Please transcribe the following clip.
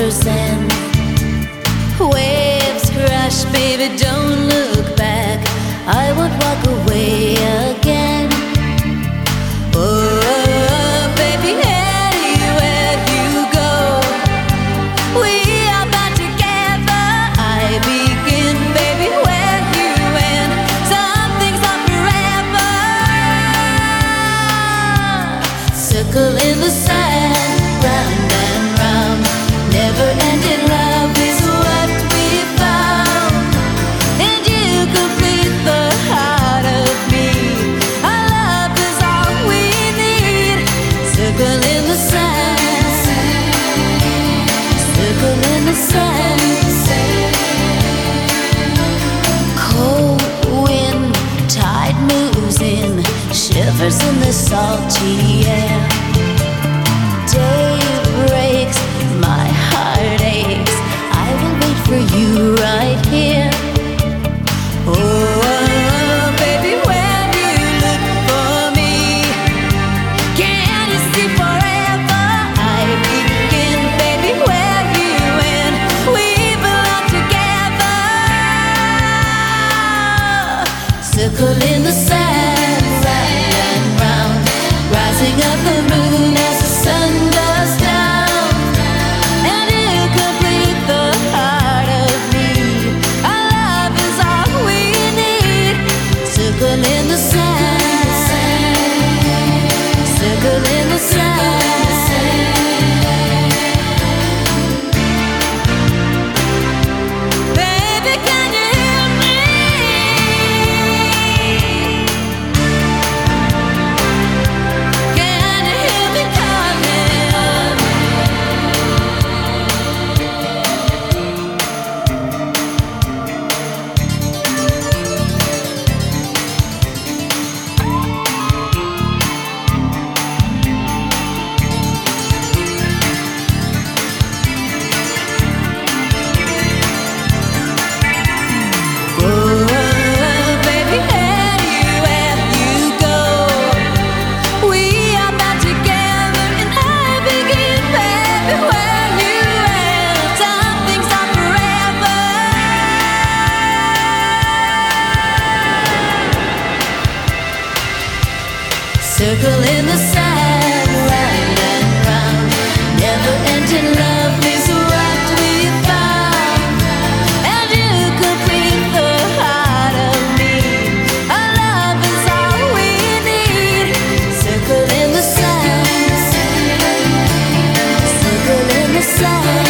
river's end. Waves crash, baby, don't look back. I won't walk away again. Oh, baby, anywhere you go, we are bound together. I begin, baby, where you end. Some things are forever. Circle in the sand, round and round. Never-ending love is what we found, and you complete the heart of me. Our love is all we need. Circle in the sand, circle in the sand. Cold wind, tide moves in, shivers in the salty air. Day breaks, my heart aches. I will wait for you right here. Oh, baby, when you look for me, can you see forever? I begin, baby, where you end. We belong together. Circle in the sand, round and round, rising up the moon as the sun goes down, and you complete the heart of me. Our love is all we need. Circle in the sand, circle in the sand. Baby, can you hear me? Can you hear me calling? Oh, baby, anywhere you go, we are bound together, and I begin, baby, where you end. Some things are forever. Circle in the sand, round and round. Never-ending love is what we found, and you complete the heart of me. Our love is all we need. Circle in the sand, circle in the sand.